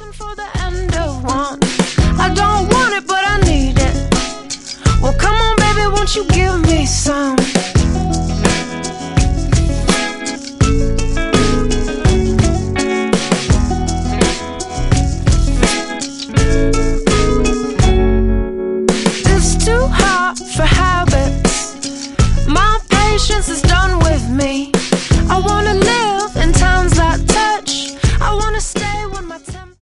For the end of one, I don't want it, but I need it. Well, come on, baby, won't you give me some?